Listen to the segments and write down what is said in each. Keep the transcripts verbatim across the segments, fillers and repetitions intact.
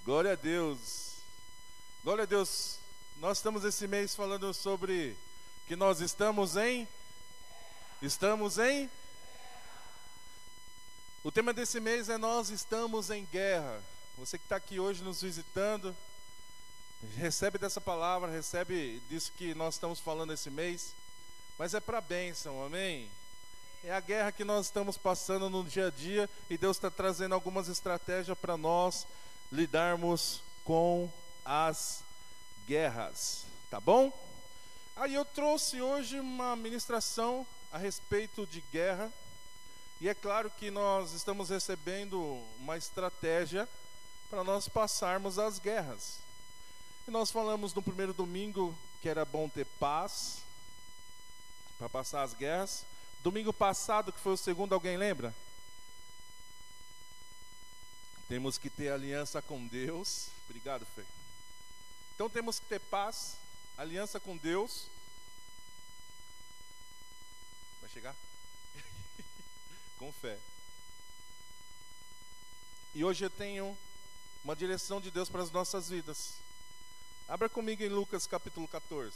Glória a Deus. Glória a Deus. Nós estamos esse mês falando sobre que nós estamos em Estamos em O tema desse mês é nós estamos em guerra. Você que está aqui hoje nos visitando, recebe dessa palavra, recebe disso que nós estamos falando esse mês. Mas é para a bênção, amém? É a guerra que nós estamos passando no dia a dia e Deus está trazendo algumas estratégias para nós lidarmos com as guerras, tá bom? Aí eu trouxe hoje uma ministração a respeito de guerra e é claro que nós estamos recebendo uma estratégia para nós passarmos as guerras. E nós falamos no primeiro domingo que era bom ter paz para passar as guerras. Domingo passado, que foi o segundo, alguém lembra? Temos que ter aliança com Deus. Obrigado, Fê. Então temos que ter paz, aliança com Deus. Vai chegar? Com fé. E hoje eu tenho uma direção de Deus para as nossas vidas. Abra comigo em Lucas capítulo quatorze.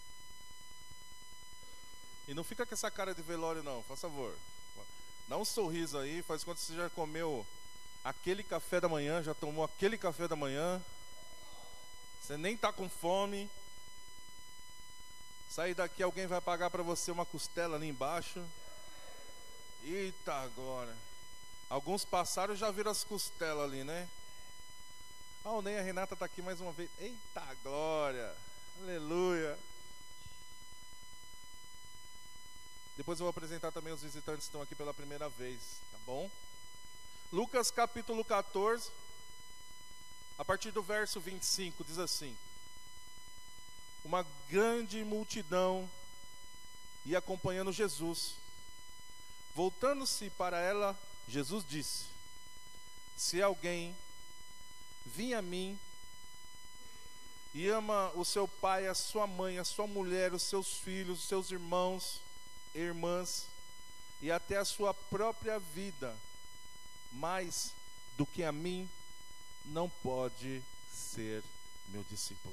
E não fica com essa cara de velório não, por favor. Dá um sorriso aí, faz quando você já comeu aquele café da manhã, já tomou aquele café da manhã. Você nem está com fome. Sair daqui, alguém vai pagar para você uma costela ali embaixo. Eita agora. Alguns passaram e já viram as costelas ali, né? Ah, o Ney e a Renata está aqui mais uma vez. Eita glória. Aleluia. Depois eu vou apresentar também os visitantes que estão aqui pela primeira vez, tá bom? Lucas capítulo quatorze, a partir do verso vinte e cinco, diz assim: uma grande multidão ia acompanhando Jesus. Voltando-se para ela, Jesus disse: se alguém vir a mim e ama o seu pai, a sua mãe, a sua mulher, os seus filhos, os seus irmãos, irmãs e até a sua própria vida mais do que a mim, não pode ser meu discípulo.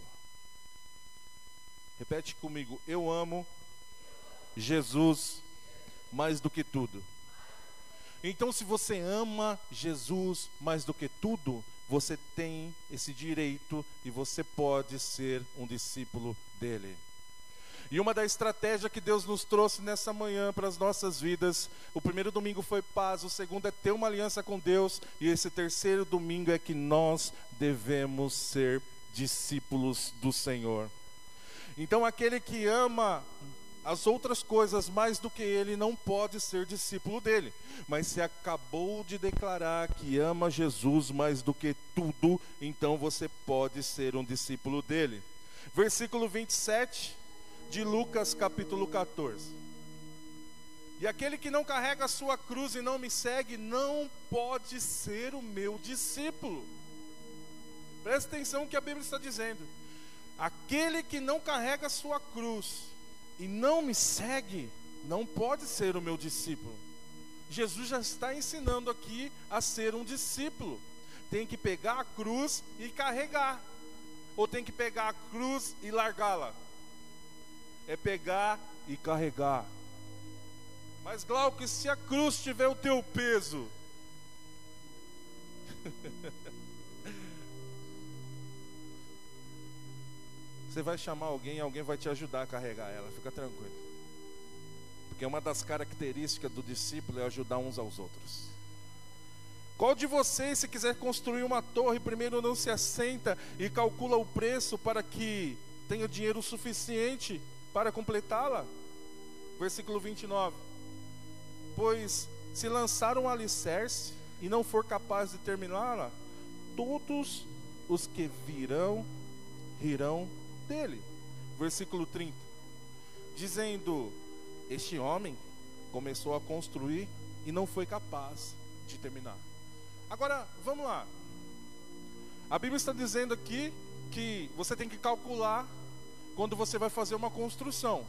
Repete comigo: eu amo Jesus mais do que tudo. Então, se você ama Jesus mais do que tudo, você tem esse direito e você pode ser um discípulo dele. E uma das estratégias que Deus nos trouxe nessa manhã para as nossas vidas, o primeiro domingo foi paz, o segundo é ter uma aliança com Deus, e esse terceiro domingo é que nós devemos ser discípulos do Senhor. Então aquele que ama as outras coisas mais do que ele não pode ser discípulo dele. Mas se acabou de declarar que ama Jesus mais do que tudo, então você pode ser um discípulo dele. Versículo vinte e sete de Lucas capítulo quatorze. E aquele que não carrega a sua cruz e não me segue, não pode ser o meu discípulo. Presta atenção no que a Bíblia está dizendo. Aquele que não carrega a sua cruz e não me segue, não pode ser o meu discípulo. Jesus já está ensinando aqui a ser um discípulo. Tem que pegar a cruz e carregar, ou tem que pegar a cruz e largá-la? É pegar e carregar. Mas Glauco, se a cruz tiver o teu peso? Você vai chamar alguém e alguém vai te ajudar a carregar ela, fica tranquilo. Porque uma das características do discípulo é ajudar uns aos outros. Qual de vocês, se quiser construir uma torre, primeiro não se assenta e calcula o preço para que tenha dinheiro suficiente para completá-la? Versículo vinte e nove. Pois se lançar um alicerce e não for capaz de terminá-la, todos os que virão, rirão dele. Versículo trinta. Dizendo: este homem começou a construir e não foi capaz de terminar. Agora, vamos lá. A Bíblia está dizendo aqui que você tem que calcular quando você vai fazer uma construção.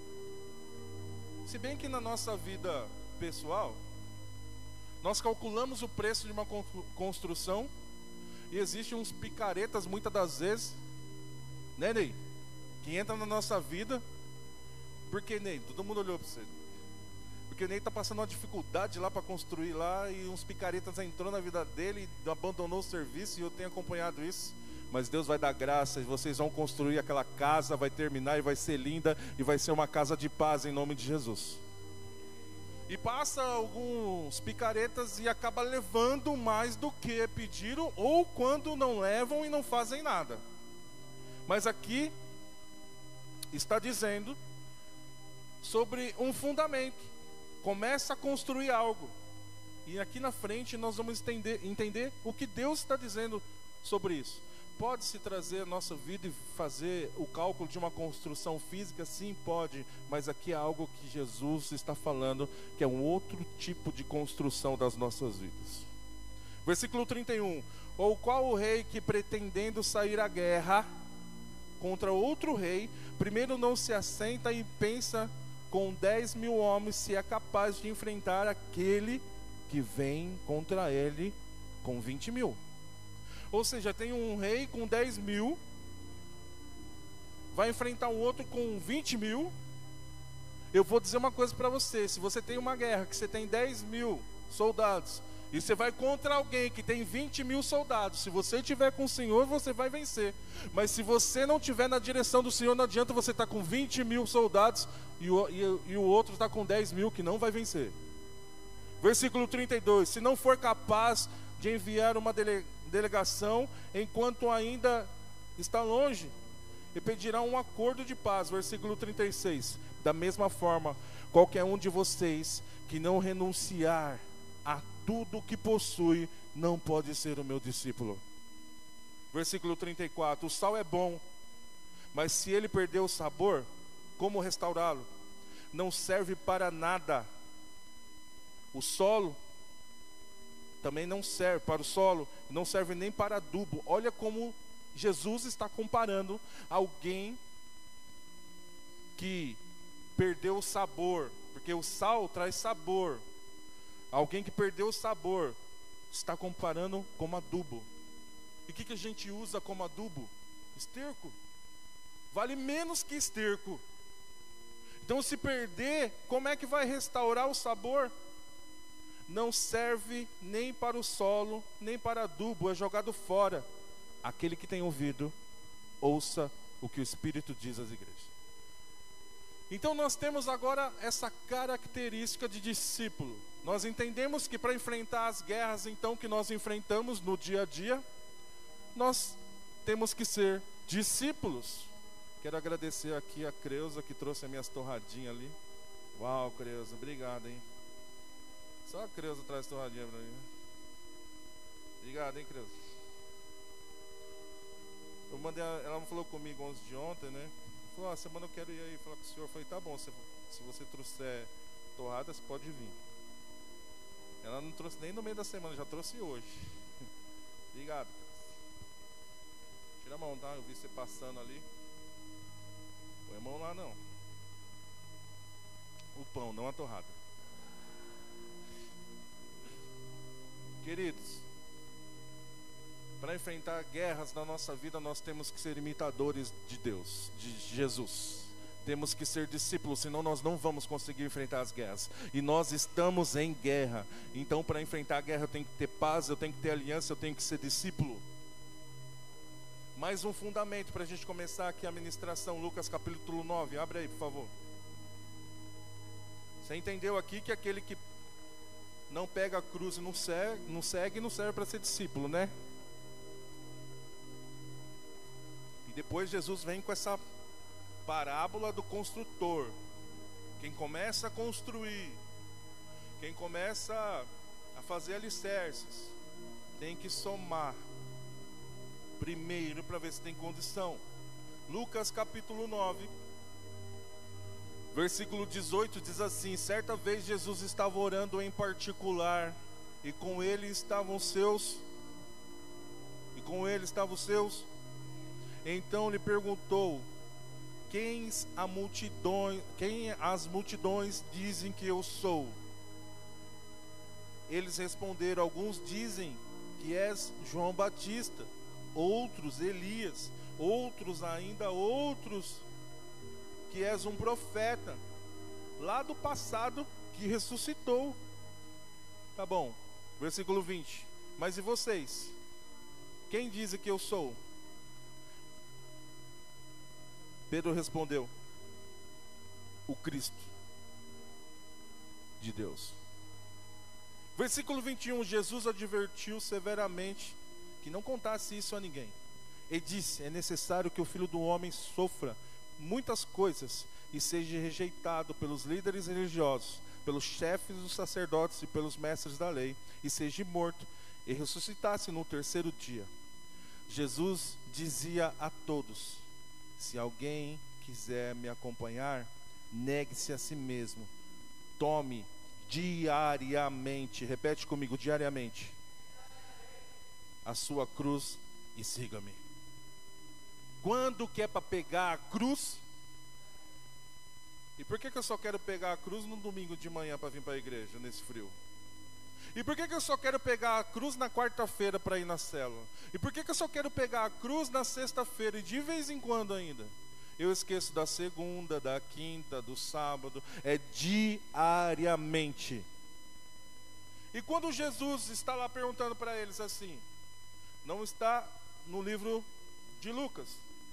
Se bem que na nossa vida pessoal, nós calculamos o preço de uma construção E existem uns picaretas muitas das vezes, né, Ney? Que entram na nossa vida. Porque, Ney, todo mundo olhou para você. Porque o Ney está passando uma dificuldade lá para construir lá, e uns picaretas entrou na vida dele e abandonou o serviço, e eu tenho acompanhado isso. Mas Deus vai dar graça, e vocês vão construir aquela casa, vai terminar e vai ser linda, e vai ser uma casa de paz em nome de Jesus. E passa alguns picaretas e acaba levando mais do que pediram, ou quando não levam e não fazem nada. Mas aqui está dizendo sobre um fundamento. Começa a construir algo. E aqui na frente nós vamos entender, entender o que Deus está dizendo sobre isso. Pode-se trazer a nossa vida e fazer o cálculo de uma construção física? Sim, pode. Mas aqui é algo que Jesus está falando, que é um outro tipo de construção das nossas vidas. Versículo trinta e um. Ou qual o rei que, pretendendo sair à guerra contra outro rei, primeiro não se assenta e pensa com dez mil homens se é capaz de enfrentar aquele que vem contra ele com vinte mil. Ou seja, tem um rei com dez mil, vai enfrentar um outro com vinte mil. Eu vou dizer uma coisa para você: se você tem uma guerra que você tem dez mil soldados, e você vai contra alguém que tem vinte mil soldados, se você estiver com o Senhor, você vai vencer. Mas se você não estiver na direção do Senhor, não adianta você estar com vinte mil soldados e o, e, e o outro está com dez mil, que não vai vencer. Versículo trinta e dois. Se não for capaz de enviar uma dele, delegação enquanto ainda está longe, e pedirá um acordo de paz. Versículo trinta e seis. Da mesma forma, qualquer um de vocês que não renunciar a tudo que possui, não pode ser o meu discípulo. Versículo trinta e quatro. O sal é bom, mas se ele perder o sabor, como restaurá-lo? Não serve para nada. O solo também não serve para o solo, não serve nem para adubo. Olha como Jesus está comparando alguém que perdeu o sabor, porque o sal traz sabor. Alguém que perdeu o sabor, está comparando como adubo. E o que, que a gente usa como adubo? Esterco. Vale menos que esterco. Então, se perder, como é que vai restaurar o sabor? Não serve nem para o solo, nem para adubo, é jogado fora. Aquele que tem ouvido, ouça o que o Espírito diz às igrejas. Então nós temos agora essa característica de discípulo. Nós entendemos que para enfrentar as guerras então que nós enfrentamos no dia a dia, nós temos que ser discípulos. Quero agradecer aqui a Creuza que trouxe as minhas torradinhas ali. Uau, Creuza, obrigado, hein? Só a Creuza traz torradinha para mim. Obrigado, hein, Creuza? Eu mandei, ela falou comigo antes de ontem, né? Falou, ah, semana eu quero ir aí falar com o senhor. Eu falei, tá bom, se, se você trouxer torradas, pode vir. Ela não trouxe nem no meio da semana, já trouxe hoje. Obrigado, Creuza. Tira a mão, tá? Eu vi você passando ali. Põe a mão lá, não. O pão, não a torrada. Queridos, para enfrentar guerras na nossa vida, nós temos que ser imitadores de Deus, de Jesus. Temos que ser discípulos, senão nós não vamos conseguir enfrentar as guerras. E nós estamos em guerra. Então, para enfrentar a guerra, eu tenho que ter paz, eu tenho que ter aliança, eu tenho que ser discípulo. Mais um fundamento para a gente começar aqui a ministração, Lucas capítulo nove. Abre aí, por favor. Você entendeu aqui que aquele que não pega a cruz e não segue, não segue, não serve para ser discípulo, né? E depois Jesus vem com essa parábola do construtor. Quem começa a construir, quem começa a fazer alicerces, tem que somar primeiro para ver se tem condição. Lucas capítulo nove, versículo dezoito diz assim: certa vez Jesus estava orando em particular, e com ele estavam seus, e com ele estavam os seus. Então lhe perguntou: quem, a multidão, quem as multidões dizem que eu sou? Eles responderam: alguns dizem que és João Batista, outros Elias, outros ainda outros que és um profeta lá do passado que ressuscitou. Tá bom, versículo vinte. Mas e vocês? Quem dizem que eu sou? Pedro respondeu: o Cristo de Deus. Versículo vinte e um, Jesus advertiu severamente que não contasse isso a ninguém. E disse: é necessário que o Filho do Homem sofra muitas coisas e seja rejeitado pelos líderes religiosos, pelos chefes dos sacerdotes e pelos mestres da lei, e seja morto e ressuscitasse no terceiro dia. Jesus dizia a todos: se alguém quiser me acompanhar, negue-se a si mesmo, tome diariamente, repete comigo, diariamente, a sua cruz e siga-me. Quando que é para pegar a cruz? E por que que eu só quero pegar a cruz no domingo de manhã para vir para a igreja, nesse frio? E por que que eu só quero pegar a cruz na quarta-feira para ir na célula? E por que que eu só quero pegar a cruz na sexta-feira e de vez em quando ainda? Eu esqueço da segunda, da quinta, do sábado. É diariamente. E quando Jesus está lá perguntando para eles assim, não está no livro de Lucas,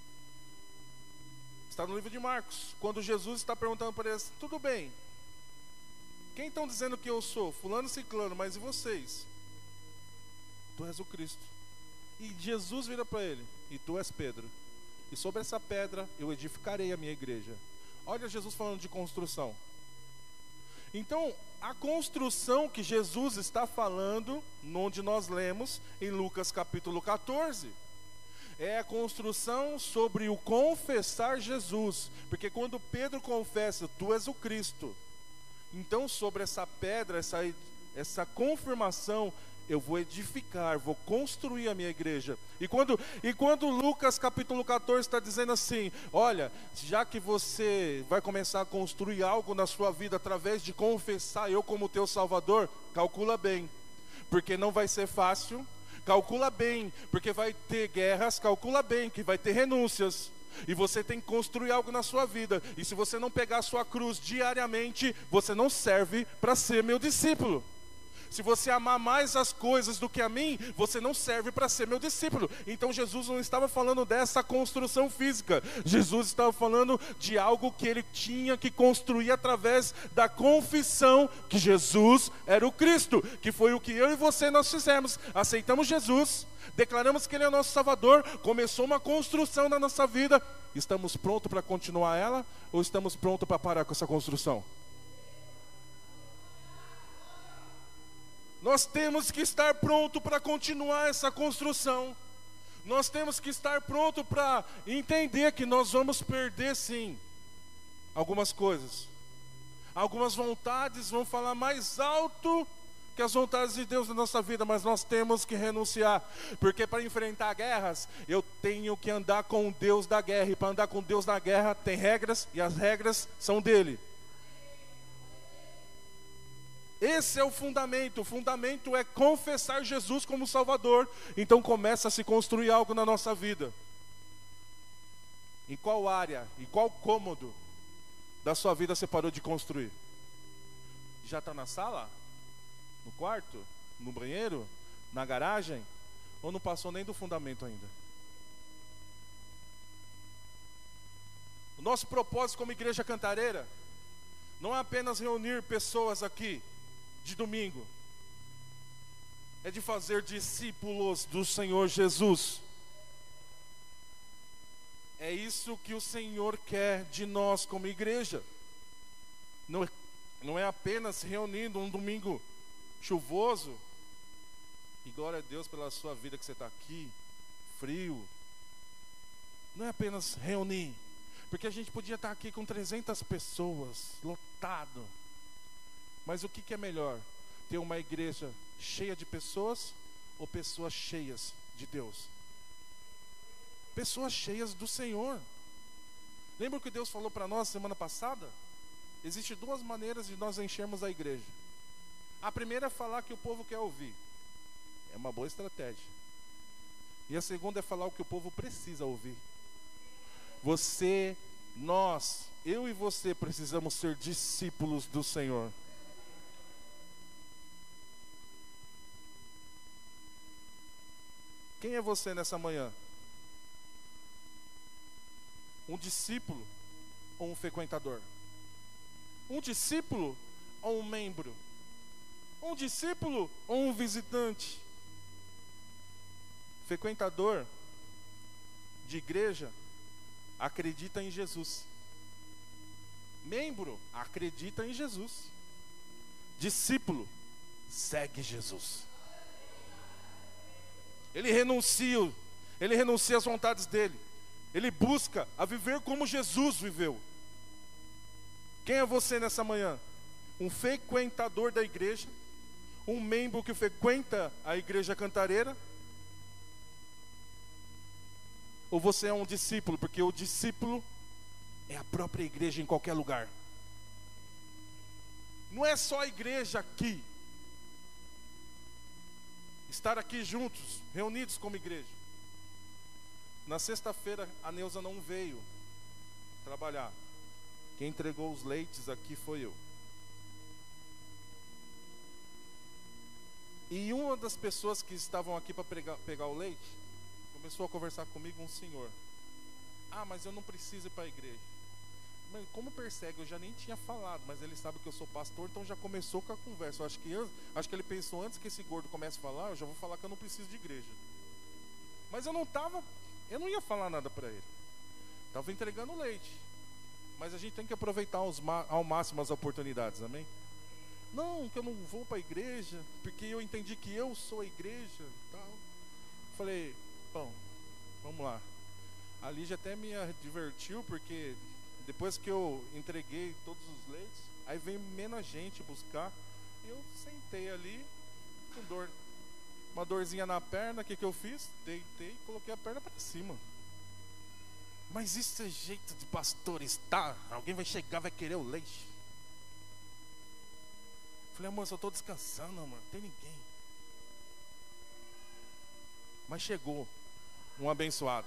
está no livro de Marcos. Quando Jesus está perguntando para eles: tudo bem, quem estão dizendo que eu sou? Fulano e ciclano, mas e vocês? Tu és o Cristo. E Jesus vira para ele: e tu és Pedro, e sobre essa pedra eu edificarei a minha igreja. Olha Jesus falando de construção. Então, a construção que Jesus está falando, onde nós lemos em Lucas capítulo catorze, é a construção sobre o confessar Jesus. Porque quando Pedro confessa: tu és o Cristo, então sobre essa pedra, essa, essa confirmação, eu vou edificar, vou construir a minha igreja. E quando, e quando Lucas capítulo catorze está dizendo assim: olha, já que você vai começar a construir algo na sua vida através de confessar eu como teu Salvador, calcula bem, porque não vai ser fácil. Calcula bem, porque vai ter guerras. Calcula bem que vai ter renúncias. E você tem que construir algo na sua vida. E se você não pegar a sua cruz diariamente, você não serve para ser meu discípulo. Se você amar mais as coisas do que a mim, você não serve para ser meu discípulo. Então Jesus não estava falando dessa construção física. Jesus estava falando de algo que ele tinha que construir através da confissão que Jesus era o Cristo. Que foi o que eu e você nós fizemos. Aceitamos Jesus, declaramos que ele é o nosso Salvador, começou uma construção na nossa vida. Estamos prontos para continuar ela? Ou estamos prontos para parar com essa construção? Nós temos que estar pronto para continuar essa construção. Nós temos que estar pronto para entender que nós vamos perder sim algumas coisas. Algumas vontades vão falar mais alto que as vontades de Deus na nossa vida, mas nós temos que renunciar. Porque para enfrentar guerras, eu tenho que andar com o Deus da guerra. E para andar com o Deus da guerra tem regras, e as regras são dele. Esse é o fundamento. O fundamento é confessar Jesus como Salvador. Então começa a se construir algo na nossa vida. Em qual área, em qual cômodo da sua vida você parou de construir? Já está na sala? No quarto? No banheiro? Na garagem? Ou não passou nem do fundamento ainda? O nosso propósito como igreja cantareira não é apenas reunir pessoas aqui de domingo, é de fazer discípulos do Senhor Jesus. É isso que o Senhor quer de nós como igreja. Não é, não é apenas reunindo um domingo chuvoso. E glória a Deus pela sua vida que você está aqui, frio. Não é apenas reunir, porque a gente podia estar aqui com trezentas pessoas, lotado. Mas o que, que é melhor? Ter uma igreja cheia de pessoas ou pessoas cheias de Deus? Pessoas cheias do Senhor. Lembra o que Deus falou para nós semana passada? Existem duas maneiras de nós enchermos a igreja. A primeira é falar que o povo quer ouvir. É uma boa estratégia. E a segunda é falar o que o povo precisa ouvir. Você, nós, eu e você precisamos ser discípulos do Senhor. Quem é você nessa manhã? Um discípulo ou um frequentador? Um discípulo ou um membro? Um discípulo ou um visitante? Frequentador de igreja acredita em Jesus. Membro acredita em Jesus. Discípulo segue Jesus. Ele renuncia, ele renuncia às vontades dele. Ele busca a viver como Jesus viveu. Quem é você nessa manhã? Um frequentador da igreja? Um membro que frequenta a igreja cantareira? Ou você é um discípulo? Porque o discípulo é a própria igreja em qualquer lugar. Não é só a igreja aqui. Estar aqui juntos, reunidos como igreja. Na sexta-feira a Neuza não veio trabalhar. Quem entregou os leites aqui foi eu. E uma das pessoas que estavam aqui para pegar o leite começou a conversar comigo, um senhor. Ah, mas eu não preciso ir para a igreja. Mas como persegue? Eu já nem tinha falado, mas ele sabe que eu sou pastor, então já começou com a conversa. Eu acho que, eu, acho que ele pensou, antes que esse gordo comece a falar, eu já vou falar que eu não preciso de igreja. Mas eu não estava, eu não ia falar nada para ele. Estava entregando leite. Mas a gente tem que aproveitar aos, ao máximo as oportunidades, amém? Não, que eu não vou para a igreja, porque eu entendi que eu sou a igreja. Tal. Falei, bom, vamos lá. A Lígia até me advertiu, porque depois que eu entreguei todos os leites, aí veio menos gente buscar. Eu sentei ali com dor, uma dorzinha na perna. O que, que eu fiz? Deitei e coloquei a perna para cima. Mas isso é jeito de pastor estar? Alguém vai chegar, vai querer o leite. Falei, amor, eu só estou descansando, amor, não tem ninguém. Mas chegou um abençoado.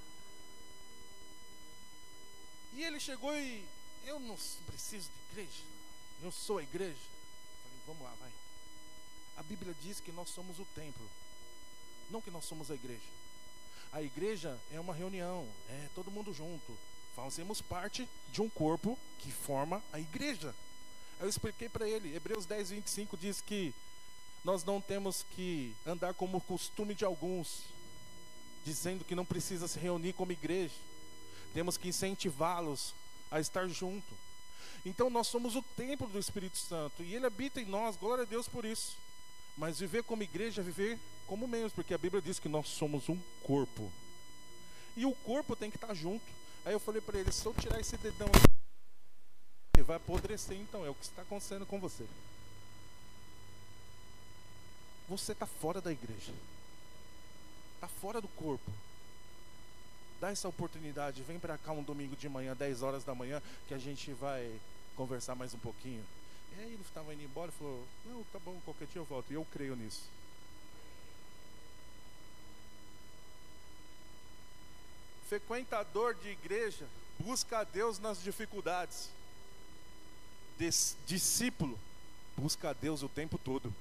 E ele chegou e, eu não preciso de igreja, eu sou a igreja. Falei, vamos lá, vai. A Bíblia diz que nós somos o templo, não que nós somos a igreja. A igreja é uma reunião, é todo mundo junto. Fazemos parte de um corpo que forma a igreja. Eu expliquei para ele, Hebreus dez, vinte e cinco diz que nós não temos que andar como o costume de alguns, dizendo que não precisa se reunir como igreja. Temos que incentivá-los a estar junto. Então nós somos o templo do Espírito Santo e Ele habita em nós, glória a Deus por isso. Mas viver como igreja é viver como membros, porque a Bíblia diz que nós somos um corpo. E o corpo tem que estar junto. Aí eu falei para ele, se eu tirar esse dedão aqui, vai apodrecer então, é o que está acontecendo com você. Você está fora da igreja. Está fora do corpo. Dá essa oportunidade, vem para cá um domingo de manhã, dez horas da manhã, que a gente vai conversar mais um pouquinho. E aí ele estava indo embora e falou, não, tá bom, qualquer dia eu volto. E eu creio nisso. Frequentador de igreja busca a Deus nas dificuldades. Dis- discípulo busca a Deus o tempo todo.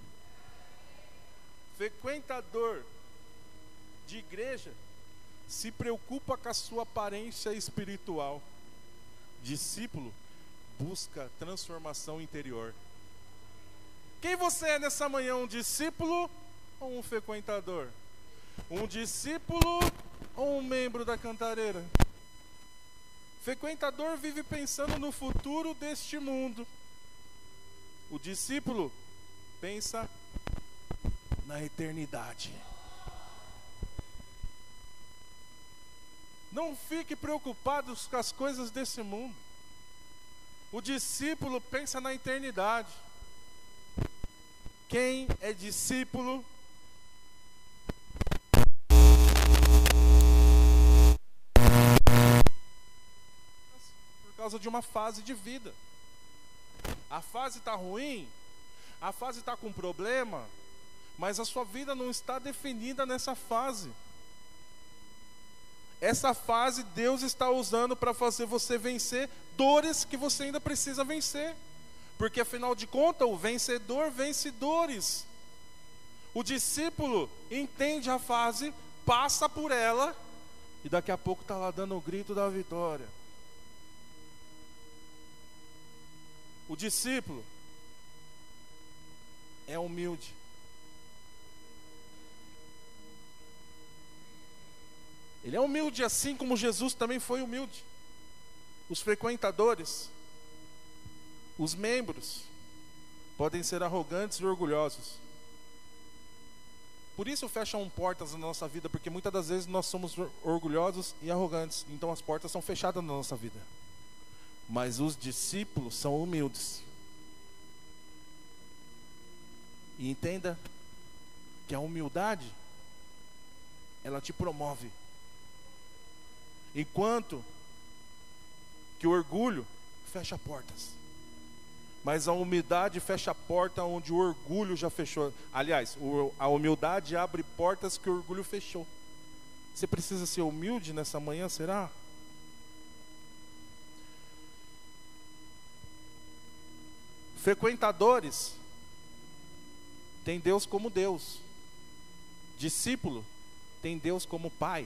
Frequentador de igreja se preocupa com a sua aparência espiritual. Discípulo busca transformação interior. Quem você é nessa manhã? Um discípulo ou um frequentador? Um discípulo ou um membro da cantareira? Frequentador vive pensando no futuro deste mundo. O discípulo pensa na eternidade. Não fique preocupado com as coisas desse mundo. O discípulo pensa na eternidade. Quem é discípulo por causa de uma fase de vida. A fase está ruim, a fase está com problema, mas a sua vida não está definida nessa fase. Essa fase Deus está usando para fazer você vencer dores que você ainda precisa vencer. Porque afinal de contas, o vencedor vence dores. O discípulo entende a fase, passa por ela, e daqui a pouco está lá dando o grito da vitória. O discípulo é humilde. Ele é humilde assim como Jesus também foi humilde. Os frequentadores, os membros, podem ser arrogantes e orgulhosos. Por isso fecham portas na nossa vida, porque muitas das vezes nós somos orgulhosos e arrogantes. Então as portas são fechadas na nossa vida. Mas os discípulos são humildes. E entenda que a humildade, ela te promove. Enquanto que o orgulho fecha portas. Mas a humildade fecha a porta onde o orgulho já fechou. Aliás, a humildade abre portas que o orgulho fechou. Você precisa ser humilde nessa manhã, será? Frequentadores tem Deus como Deus. Discípulo tem Deus como Pai.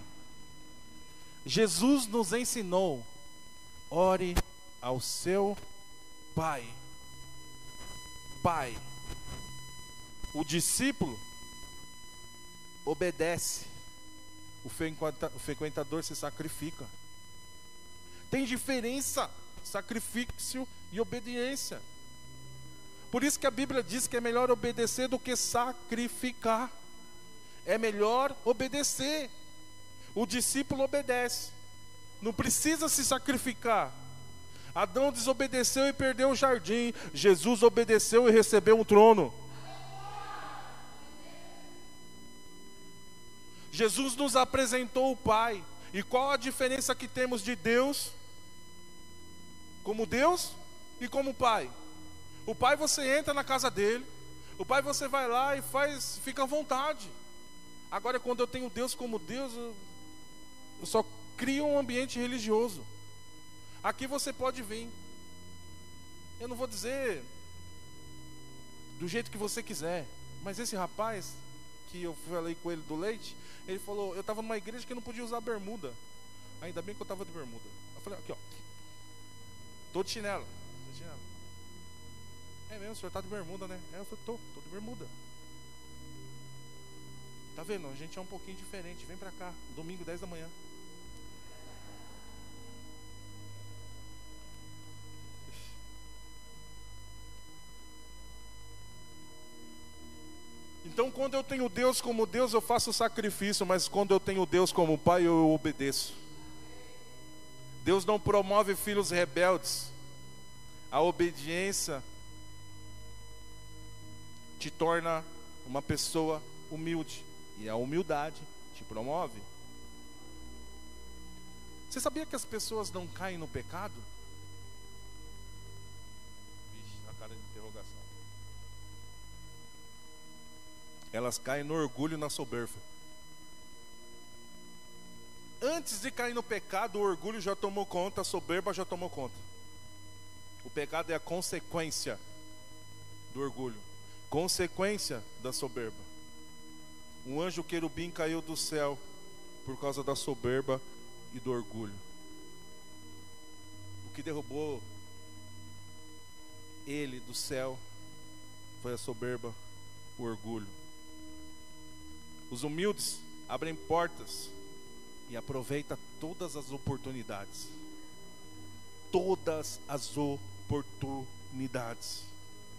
Jesus nos ensinou: ore ao seu Pai. Pai. O discípulo obedece. O frequentador se sacrifica. Tem diferença, sacrifício e obediência. Por isso que a Bíblia diz que é melhor obedecer do que sacrificar. É melhor obedecer. O discípulo obedece. Não precisa se sacrificar. Adão desobedeceu e perdeu o jardim. Jesus obedeceu e recebeu um trono. Jesus nos apresentou o Pai. E qual a diferença que temos de Deus como Deus e como Pai? O Pai, você entra na casa dele. O Pai, você vai lá e faz, fica à vontade. Agora, quando eu tenho Deus como Deus, eu, eu só crio um ambiente religioso. Aqui você pode vir. Eu não vou dizer do jeito que você quiser, mas esse rapaz que eu falei com ele do leite, ele falou: eu estava numa igreja que não podia usar bermuda. Ainda bem que eu estava de bermuda. Eu falei: aqui ó, tô de chinelo. Tô de chinelo. É mesmo, o senhor está de bermuda, né? É, eu falei: tô, tô de bermuda. Tá vendo? A gente é um pouquinho diferente. Vem pra cá, domingo, dez da manhã. Então, quando eu tenho Deus como Deus, eu faço sacrifício, mas quando eu tenho Deus como Pai, eu obedeço. Deus não promove filhos rebeldes. A obediência te torna uma pessoa humilde, e a humildade te promove. Você sabia que as pessoas não caem no pecado? Vixe, a cara de interrogação. Elas caem no orgulho e na soberba. Antes de cair no pecado, o orgulho já tomou conta, a soberba já tomou conta. O pecado é a consequência do orgulho, consequência da soberba. Um anjo querubim caiu do céu por causa da soberba e do orgulho. O que derrubou ele do céu foi a soberba, o orgulho. Os humildes abrem portas e aproveitam todas as oportunidades. Todas as oportunidades.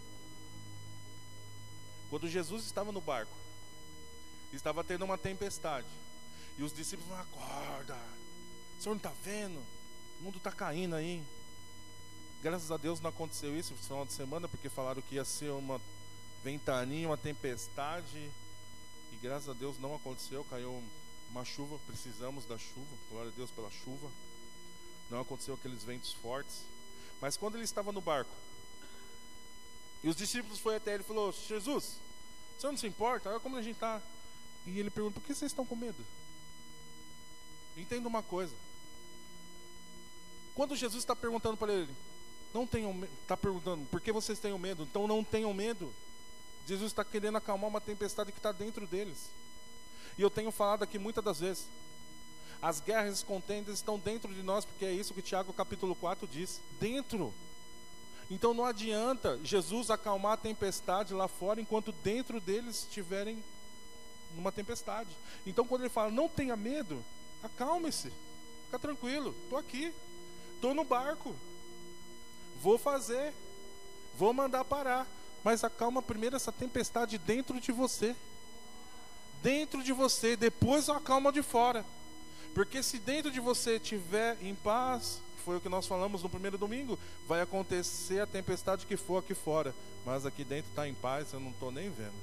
Quando Jesus estava no barco, estava tendo uma tempestade, e os discípulos falaram: acorda, o senhor não está vendo? O mundo está caindo aí. Graças a Deus não aconteceu isso no final de semana, porque falaram que ia ser uma ventania, uma tempestade, e graças a Deus não aconteceu. Caiu uma chuva, precisamos da chuva, glória a Deus pela chuva. Não aconteceu aqueles ventos fortes. Mas quando ele estava no barco, e os discípulos foram até ele e falou: Jesus, Você não se importa? Olha como a gente está. E ele pergunta, por que vocês estão com medo? Entenda uma coisa. Quando Jesus está perguntando para ele, não tenham medo, está perguntando, por que vocês têm medo? Então não tenham medo. Jesus está querendo acalmar uma tempestade que está dentro deles. E eu tenho falado aqui muitas das vezes, as guerras e as contendas estão dentro de nós, porque é isso que Tiago capítulo quatro diz, dentro. Então não adianta Jesus acalmar a tempestade lá fora, enquanto dentro deles estiverem numa tempestade. Então quando ele fala, não tenha medo, acalme-se, fica tranquilo, estou aqui, estou no barco, vou fazer, vou mandar parar, mas acalma primeiro essa tempestade dentro de você, dentro de você, depois acalma de fora, porque se dentro de você estiver em paz, foi o que nós falamos no primeiro domingo, vai acontecer a tempestade que for aqui fora, mas aqui dentro está em paz, eu não estou nem vendo.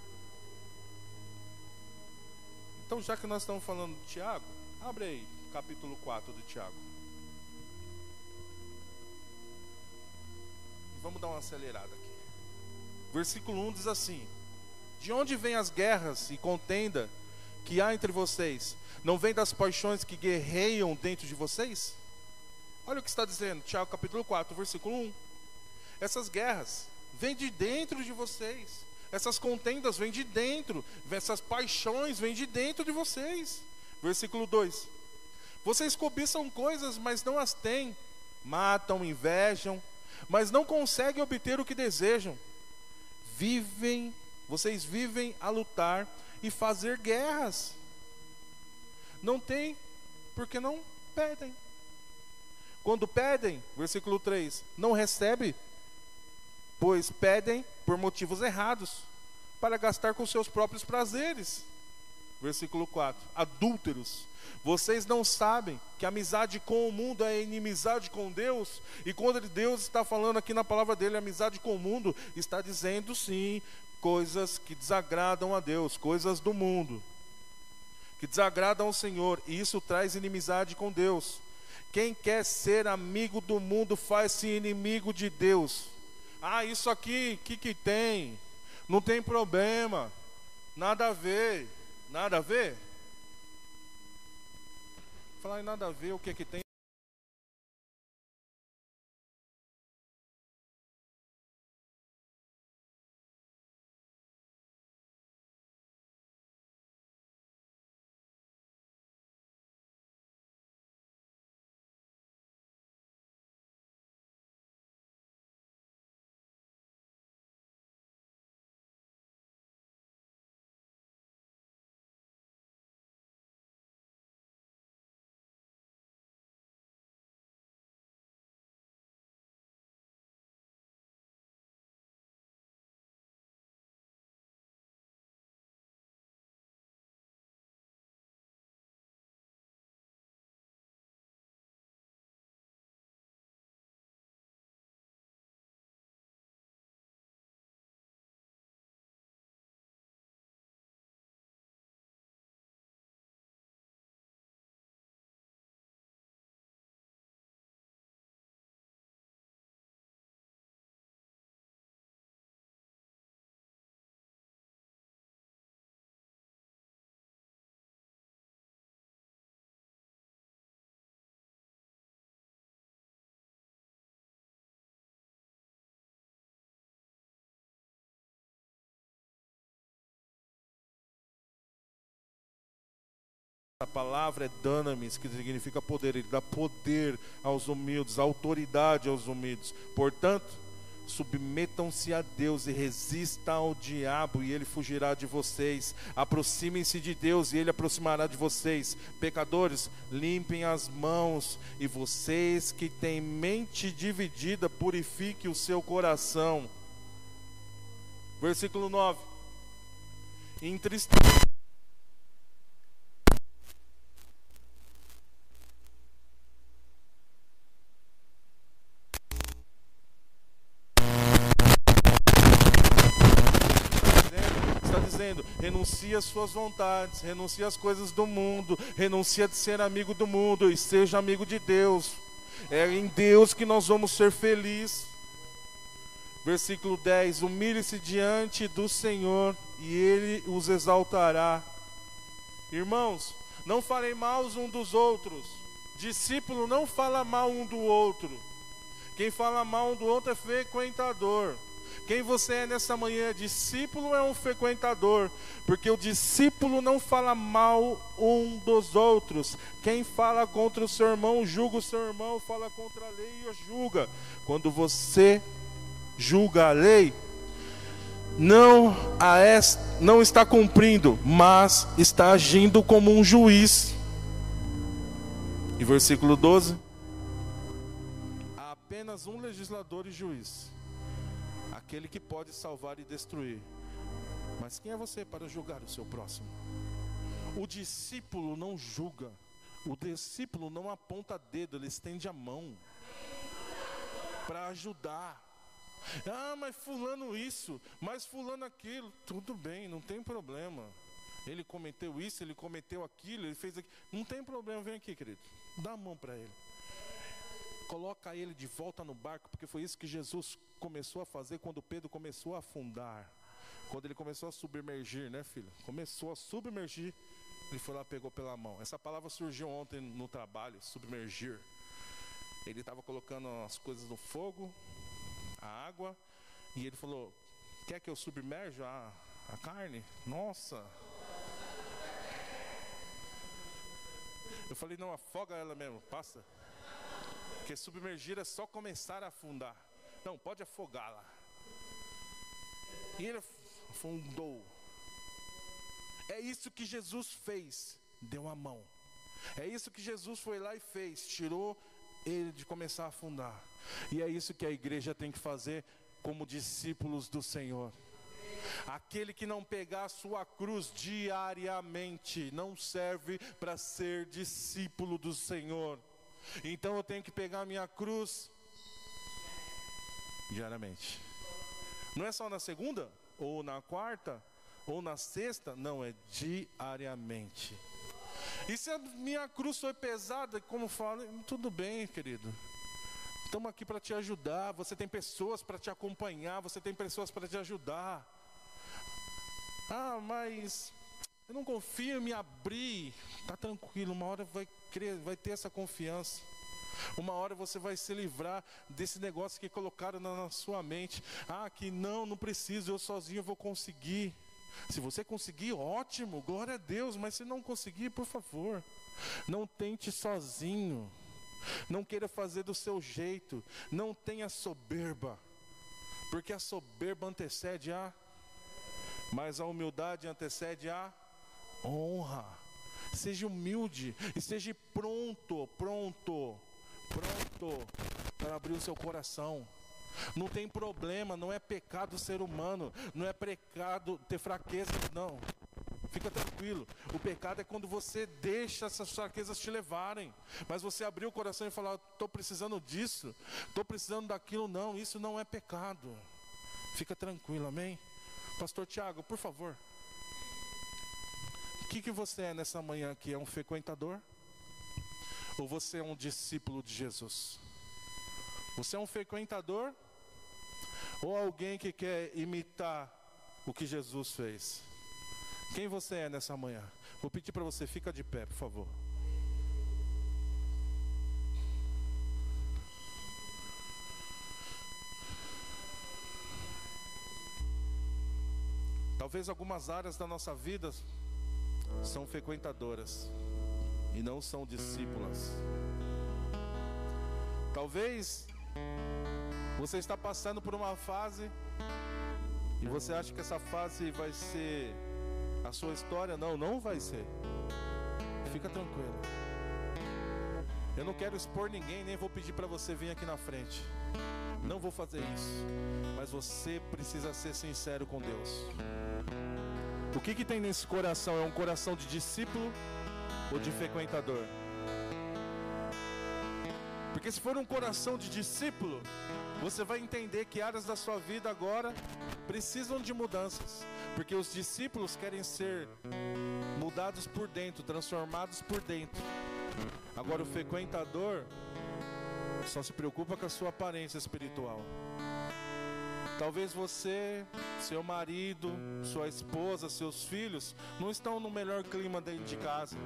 Então, já que nós estamos falando de Tiago, abre aí, capítulo quatro de Tiago. Vamos dar uma acelerada aqui. Versículo um diz assim: de onde vêm as guerras e contenda que há entre vocês? Não vem das paixões que guerreiam dentro de vocês? Olha o que está dizendo, Tiago capítulo quatro, versículo um. Essas guerras vêm de dentro de vocês. Essas contendas vêm de dentro. Essas paixões vêm de dentro de vocês. Versículo dois. Vocês cobiçam coisas, mas não as têm. Matam, invejam, mas não conseguem obter o que desejam. Vivem, vocês vivem a lutar e fazer guerras. Não tem, porque não pedem. Quando pedem, versículo três, não recebe, pois pedem por motivos errados, para gastar com seus próprios prazeres. Versículo quatro, adúlteros, vocês não sabem que a amizade com o mundo é inimizade com Deus? E quando Deus está falando aqui na palavra dele, amizade com o mundo, está dizendo sim, coisas que desagradam a Deus, coisas do mundo, que desagradam ao Senhor, e isso traz inimizade com Deus. Quem quer ser amigo do mundo faz-se inimigo de Deus. Ah, isso aqui, o que que tem? Não tem problema, nada a ver, nada a ver? Falar em nada a ver, o que que tem? A palavra é dunamis, que significa poder. Ele dá poder aos humildes, autoridade aos humildes. Portanto, submetam-se a Deus e resista ao diabo, e ele fugirá de vocês. Aproximem-se de Deus e ele aproximará de vocês. Pecadores, limpem as mãos, e vocês que têm mente dividida, purifiquem o seu coração. Versículo nove. Entristeçam. Renuncie às suas vontades, renuncie às coisas do mundo, renuncie a ser amigo do mundo e seja amigo de Deus. É em Deus que nós vamos ser felizes. Versículo dez: humilhe-se diante do Senhor e Ele os exaltará. Irmãos, não falem mal uns dos outros. Discípulo não fala mal um do outro. Quem fala mal um do outro é frequentador. Quem você é nessa manhã, discípulo, é um frequentador, porque o discípulo não fala mal um dos outros. Quem fala contra o seu irmão, julga o seu irmão, fala contra a lei e o julga. Quando você julga a lei, não, a es, não está cumprindo, mas está agindo como um juiz. E versículo doze: há apenas um legislador e juiz, aquele que pode salvar e destruir. Mas quem é você para julgar o seu próximo? O discípulo não julga. O discípulo não aponta dedo, ele estende a mão para ajudar. Ah, mas fulano isso, mas fulano aquilo. Tudo bem, não tem problema. Ele cometeu isso, ele cometeu aquilo, ele fez aquilo. Não tem problema, vem aqui, querido. Dá a mão para ele. Coloca ele de volta no barco, porque foi isso que Jesus começou a fazer quando Pedro começou a afundar. Quando ele começou a submergir, né, filho? Começou a submergir, ele foi lá e pegou pela mão. Essa palavra surgiu ontem no trabalho, submergir. Ele estava colocando as coisas no fogo, a água, e ele falou: quer que eu submerja a, a carne? Nossa! Eu falei: não, afoga ela mesmo, passa. Porque submergir é só começar a afundar. Não, pode afogá-la. E ele afundou. É isso que Jesus fez, deu a mão. É isso que Jesus foi lá e fez, tirou ele de começar a afundar. E é isso que a igreja tem que fazer como discípulos do Senhor. Aquele que não pegar a sua cruz diariamente não serve para ser discípulo do Senhor. Então eu tenho que pegar a minha cruz diariamente. Não é só na segunda, ou na quarta, ou na sexta. Não, é diariamente. E se a minha cruz foi pesada, como falo, tudo bem, querido. Estamos aqui para te ajudar. Você tem pessoas para te acompanhar, você tem pessoas para te ajudar. Ah, mas eu não confio em me abrir. Tá tranquilo, uma hora vai, crer, vai ter essa confiança. Uma hora você vai se livrar desse negócio que colocaram na, na sua mente. Ah, que não, não preciso, eu sozinho vou conseguir. Se você conseguir, ótimo, glória a Deus. Mas se não conseguir, por favor, não tente sozinho. Não queira fazer do seu jeito. Não tenha soberba, porque a soberba antecede a... mas a humildade antecede a honra. Seja humilde e seja pronto, pronto, pronto para abrir o seu coração. Não tem problema, não é pecado ser humano, não é pecado ter fraqueza, não. Fica tranquilo. O pecado é quando você deixa essas fraquezas te levarem. Mas você abrir o coração e falar: estou precisando disso, estou precisando daquilo. Não, isso não é pecado. Fica tranquilo, amém? Pastor Tiago, por favor. O que, que você é nessa manhã aqui? É um frequentador? Ou você é um discípulo de Jesus? Você é um frequentador? Ou alguém que quer imitar o que Jesus fez? Quem você é nessa manhã? Vou pedir para você, fica de pé, por favor. Talvez algumas áreas da nossa vida são frequentadoras e não são discípulas. Talvez você está passando por uma fase e você acha que essa fase vai ser a sua história. Não, não vai ser. Fica tranquilo. Eu não quero expor ninguém, nem vou pedir para você vir aqui na frente. Não vou fazer isso. Mas você precisa ser sincero com Deus. O que que tem nesse coração? É um coração de discípulo ou de frequentador? Porque se for um coração de discípulo, você vai entender que áreas da sua vida agora precisam de mudanças. Porque os discípulos querem ser mudados por dentro, transformados por dentro. Agora o frequentador só se preocupa com a sua aparência espiritual. Talvez você, seu marido, sua esposa, seus filhos não estão no melhor clima dentro de casa.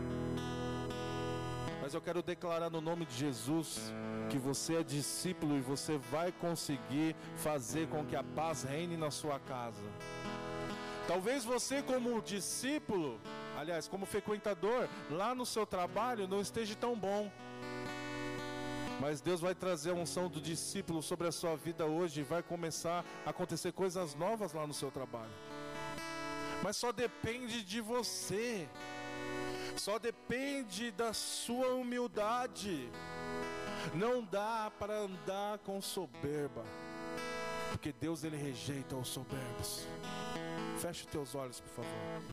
Mas eu quero declarar no nome de Jesus que você é discípulo e você vai conseguir fazer com que a paz reine na sua casa. Talvez você, como discípulo, aliás, como frequentador, lá no seu trabalho não esteja tão bom. Mas Deus vai trazer a unção do discípulo sobre a sua vida hoje e vai começar a acontecer coisas novas lá no seu trabalho. Mas só depende de você. Só depende da sua humildade. Não dá para andar com soberba, porque Deus, ele rejeita os soberbos. Feche os teus olhos, por favor.